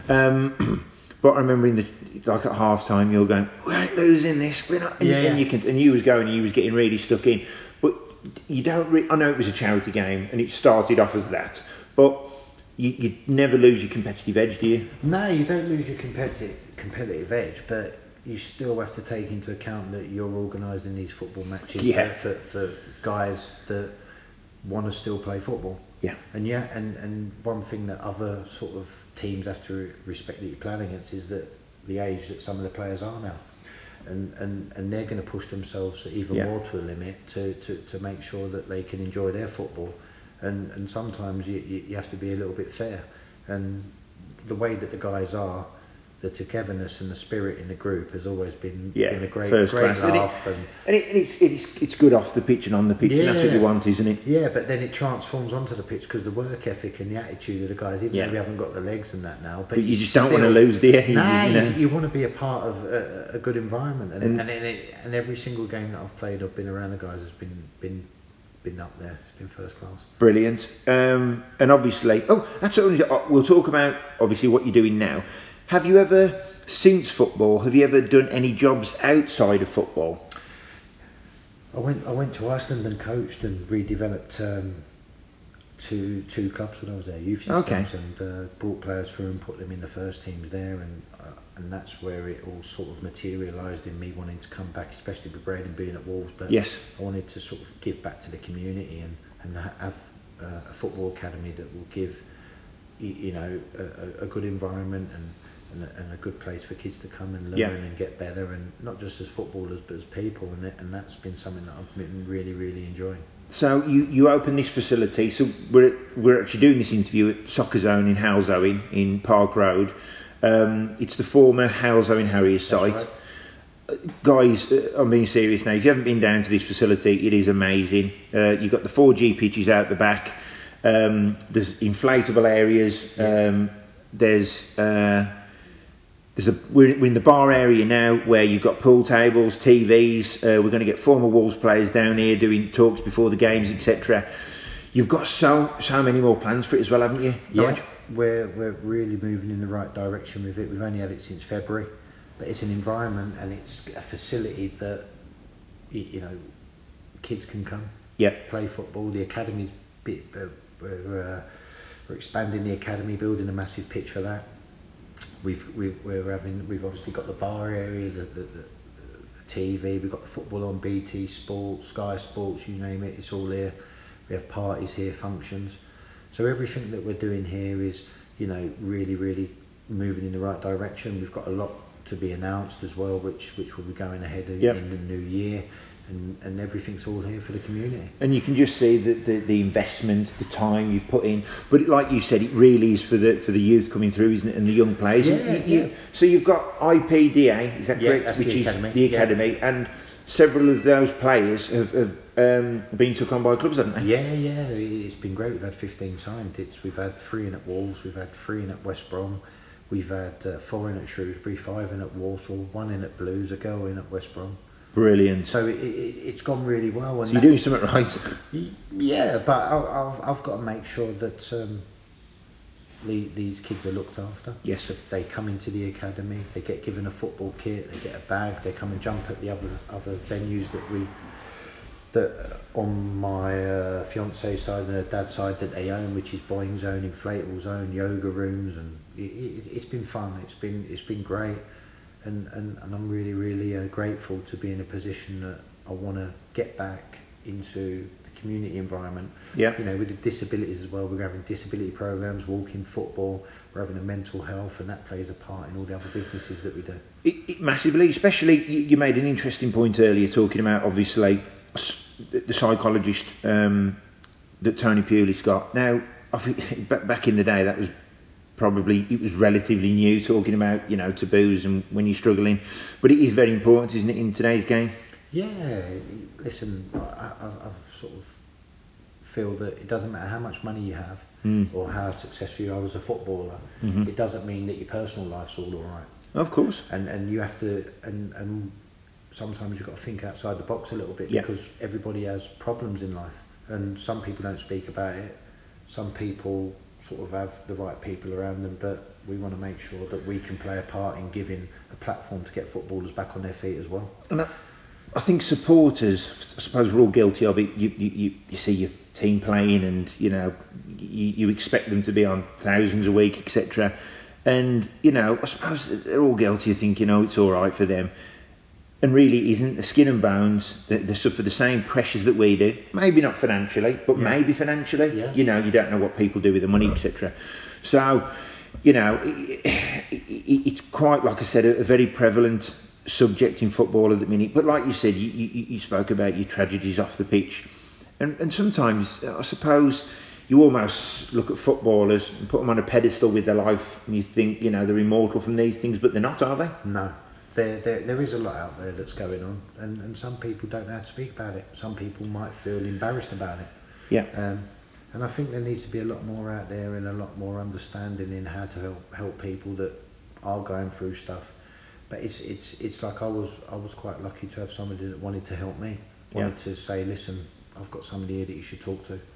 But I remember at half time, you're going, we ain't losing this, we're not. And you was going, and you was getting really stuck in. But you don't. I know it was a charity game, and it started off as that, but you never lose your competitive edge, do you? No, you don't lose your competitive edge, but you still have to take into account that you're organising these football matches for guys that want to still play football. Yeah. And one thing that other sort of teams have to respect that you're playing against is that the age that some of the players are now, and they're going to push themselves even more to a limit to make sure that they can enjoy their football, and sometimes you have to be a little bit fair, and the way that the guys are, the togetherness and the spirit in the group has always been a great laugh, and it's good off the pitch and on the pitch, and that's what you want, isn't it? Yeah, but then it transforms onto the pitch because the work ethic and the attitude of the guys, even though we haven't got the legs and that now, but you just don't want to lose, do you? You want to be a part of a good environment, and every single game that I've played, I've been around the guys has been up there. It's been first class. Brilliant. And obviously, we'll talk about obviously what you're doing now. Have you ever, since football, done any jobs outside of football? I went to Iceland and coached and redeveloped two clubs when I was there, youth systems, and brought players through and put them in the first teams there, and that's where it all sort of materialised in me wanting to come back, especially with Braden being at Wolves. But I wanted to sort of give back to the community and have a football academy that will give a good environment and a good place for kids to come and learn and get better, and not just as footballers but as people, and that's been something that I've been really, really enjoying. So you opened this facility. So we're actually doing this interview at Soccer Zone in Halesowen in Park Road. It's the former Halesowen Harriers site. Right. Guys, I'm being serious now. If you haven't been down to this facility, it is amazing. You've got the 4G pitches out the back. There's inflatable areas. We're in the bar area now, where you've got pool tables, TVs. We're going to get former Wolves players down here doing talks before the games, etc. You've got so many more plans for it as well, haven't you? Yeah, we're really moving in the right direction with it. We've only had it since February, but it's an environment and it's a facility that kids can come, play football. The academy's we're expanding the academy, building a massive pitch for that. We've obviously got the bar area, the TV. We've got the football on BT Sports, Sky Sports, you name it. It's all here. We have parties here, functions. So everything that we're doing here is, really, really moving in the right direction. We've got a lot to be announced as well, which will be going ahead in the new year. And everything's all here for the community. And you can just see the investment, the time you've put in. But like you said, it really is for the youth coming through, isn't it, and the young players. So you've got IPDA, is that correct? That's which the is academy. The academy, and several of those players have been took on by clubs, haven't they? Yeah, it's been great. We've had 15 signed. We've had 3 in at Wolves, we've had 3 in at West Brom, we've had 4 in at Shrewsbury, 5 in at Walsall, 1 in at Blues, a girl in at West Brom. Brilliant. So it's gone really well. And so you're doing something right. Yeah, but I've got to make sure that these kids are looked after. Yes. That they come into the academy, they get given a football kit, they get a bag, they come and jump at the other venues that on my fiance's side and her dad's side that they own, which is Boeing Zone, Inflatable Zone, yoga rooms, and it's been fun. It's been great, and I'm really grateful to be in a position that I want to get back into the community environment. Yeah. You know, with the disabilities as well, we're having disability programs, walking football, we're having a mental health, and that plays a part in all the other businesses that we do. It massively, especially you made an interesting point earlier talking about obviously the psychologist that Tony Pulis got. Now, I think back in the day that was probably, it was relatively new, talking about, you know, taboos and when you're struggling, but it is very important, isn't it, in today's game? Yeah, listen, I sort of feel that it doesn't matter how much money you have or how successful you are as a footballer. It doesn't mean that your personal life's all right. Of course. And you have to, and sometimes you've got to think outside the box a little bit, because everybody has problems in life, and some people don't speak about it. Some people sort of have the right people around them, but we want to make sure that we can play a part in giving a platform to get footballers back on their feet as well. And I think supporters, I suppose we're all guilty of it. You see your team playing, and you know you expect them to be on thousands a week, etc. And you know, I suppose they're all guilty of thinking, oh, it's all right for them. And really isn't. The skin and bones, they suffer the same pressures that we do. Maybe not financially, but maybe financially. Yeah. You know, you don't know what people do with the money, etc. So, you know, it's quite, like I said, a very prevalent subject in football at the minute. But like you said, you spoke about your tragedies off the pitch. And sometimes, I suppose, you almost look at footballers and put them on a pedestal with their life, and you think, you know, they're immortal from these things, but they're not, are they? No. There is a lot out there that's going on, and some people don't know how to speak about it. Some people might feel embarrassed about it. Yeah. And I think there needs to be a lot more out there and a lot more understanding in how to help people that are going through stuff. But it's like I was quite lucky to have somebody that wanted to help me, wanted to say, listen, I've got somebody here that you should talk to,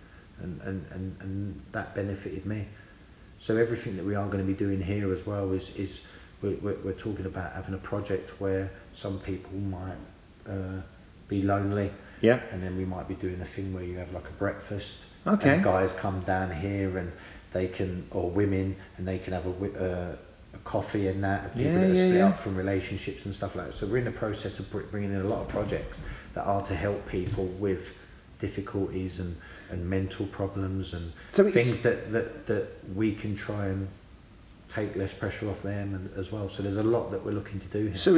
and that benefited me. So everything that we are going to be doing here as well is we're talking about having a project where some people might be lonely. Yeah. And then we might be doing a thing where you have like a breakfast. Okay. And guys come down here and they can, or women, and they can have a coffee and that. And people that are split up from relationships and stuff like that. So we're in the process of bringing in a lot of projects that are to help people with difficulties and mental problems and things that we can try and take less pressure off them and as well. So there's a lot that we're looking to do here. So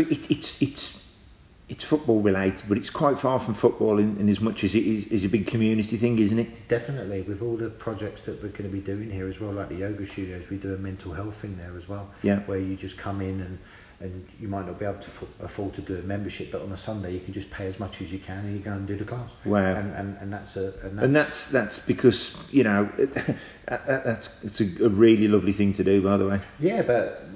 it's football related, but it's quite far from football in as much as it is a big community thing, isn't it? Definitely, with all the projects that we're going to be doing here as well, like the yoga studios, we do a mental health thing there as well. Yeah. Where you just come in and you might not be able to afford to do a membership, but on a Sunday you can just pay as much as you can and you go and do the class. Wow. And that's because, you know, it's a really lovely thing to do, by the way. Yeah, but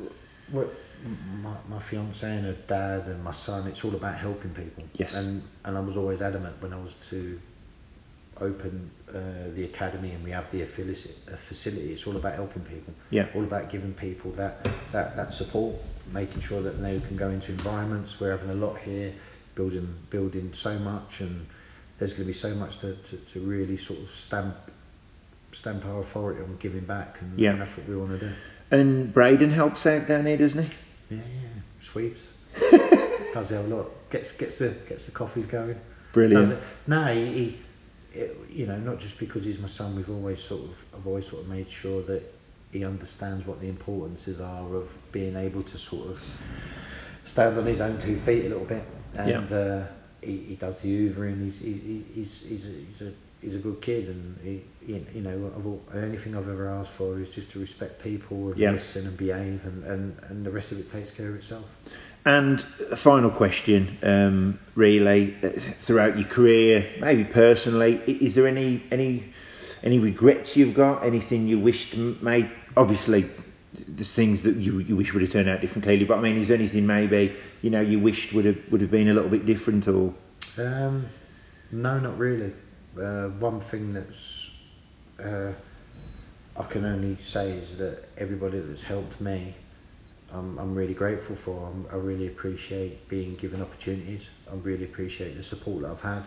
my fiance and her dad and my son, it's all about helping people. Yes. And I was always adamant when I was to open the academy and we have the facility, it's all about helping people. Yeah. All about giving people that support, making sure that they can go into environments. We're having a lot here, building so much, and there's going to be so much to really sort of stamp our authority on giving back, and that's what we want to do. And Braden helps out down here, doesn't he? Yeah, sweeps. Does it a lot. Gets the coffees going. Brilliant. No, he you know, not just because he's my son. I've always sort of made sure that he understands what the importances are of being able to sort of stand on his own 2 feet a little bit. And he does the hoovering. He's a good kid, and you know, the only thing I've ever asked for is just to respect people and listen and behave, and the rest of it takes care of itself. And a final question, really, throughout your career, maybe personally, is there any regrets you've got? Anything you wished made? Obviously, there's things that you wish would have turned out different, clearly. But I mean, is there anything maybe you wished would have been a little bit different, or? No, not really. One thing that's I can only say is that everybody that's helped me, I'm really grateful for. I really appreciate being given opportunities. I really appreciate the support that I've had.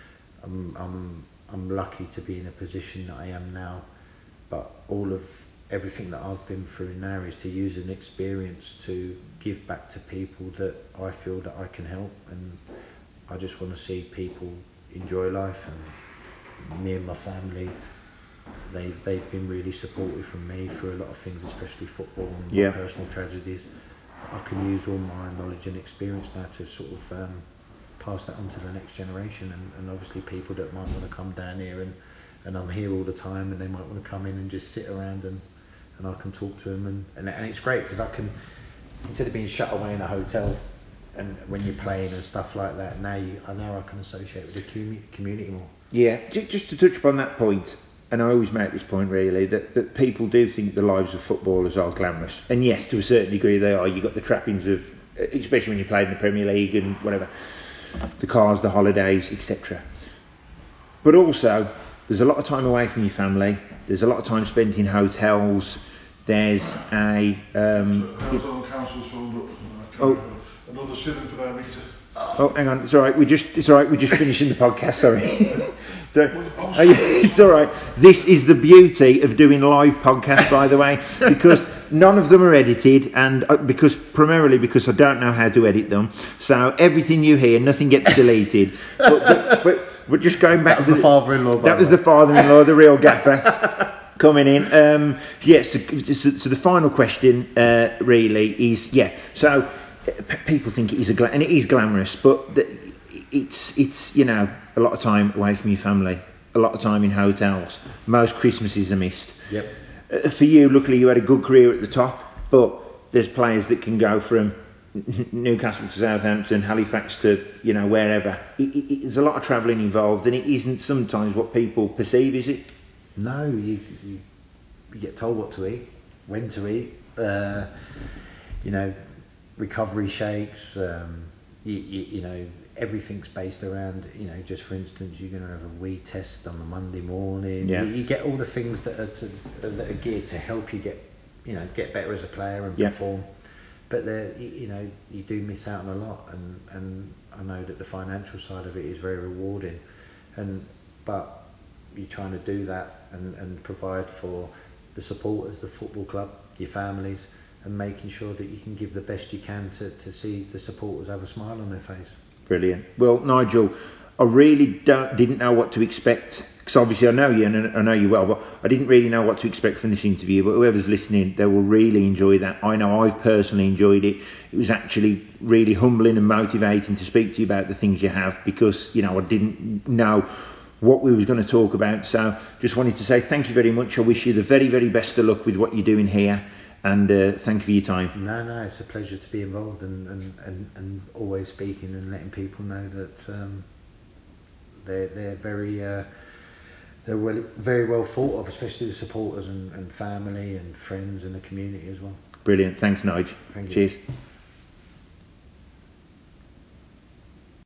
I'm lucky to be in a position that I am now, but everything that I've been through now is to use an experience to give back to people that I feel that I can help, and I just want to see people enjoy life. And me and my family, they've been really supportive from me through a lot of things, especially football and my personal tragedies. I can use all my knowledge and experience now to sort of pass that on to the next generation, and obviously people that might want to come down here, and I'm here all the time, and they might want to come in and just sit around and I can talk to them, and it's great because I can, instead of being shut away in a hotel and when you're playing and stuff like that, now I can associate with the community more. Yeah, just to touch upon that point, and I always make this point really, that people do think the lives of footballers are glamorous, and yes, to a certain degree they are. You've got the trappings of, especially when you played in the Premier League and whatever, the cars, the holidays, etc. But also, there's a lot of time away from your family. There's a lot of time spent in hotels. There's a council's phoned up. Another shilling for their meter. Oh, hang on. It's all right. We're just finishing the podcast. Sorry. It's all right. This is the beauty of doing live podcasts, by the way, because none of them are edited, and primarily because I don't know how to edit them. So everything you hear, nothing gets deleted. But we're just going back to the father-in-law. That was the father-in-law, the real gaffer. Coming in. Yes. So the final question really is So people think it is and it is glamorous, but it's a lot of time away from your family, a lot of time in hotels. Most Christmases are missed. Yep. For you, luckily you had a good career at the top, but there's players that can go from Newcastle to Southampton, Halifax to wherever. There's a lot of travelling involved, and it isn't sometimes what people perceive, is it? No, you get told what to eat, when to eat. Recovery shakes. Everything's based around. Just for instance, you're going to have a wee test on the Monday morning. Yeah. You get all the things that are geared to help you get better as a player and perform. But you do miss out on a lot, and I know that the financial side of it is very rewarding, but you're trying to do that and provide for the supporters, the football club, your families, and making sure that you can give the best you can to see the supporters have a smile on their face. Brilliant. Well, Nigel, I really didn't know what to expect, because obviously I know you and I know you well, but I didn't really know what to expect from this interview. But whoever's listening, they will really enjoy that. I know I've personally enjoyed it. It was actually really humbling and motivating to speak to you about the things you have, because I didn't know what we was going to talk about. So just wanted to say thank you very much. I wish you the very, very best of luck with what you're doing here, and thank you for your time. No, it's a pleasure to be involved and always speaking and letting people know that they're very well thought of, especially the supporters and family and friends and the community as well. Brilliant. Thanks, Nigel. Thank you. Cheers.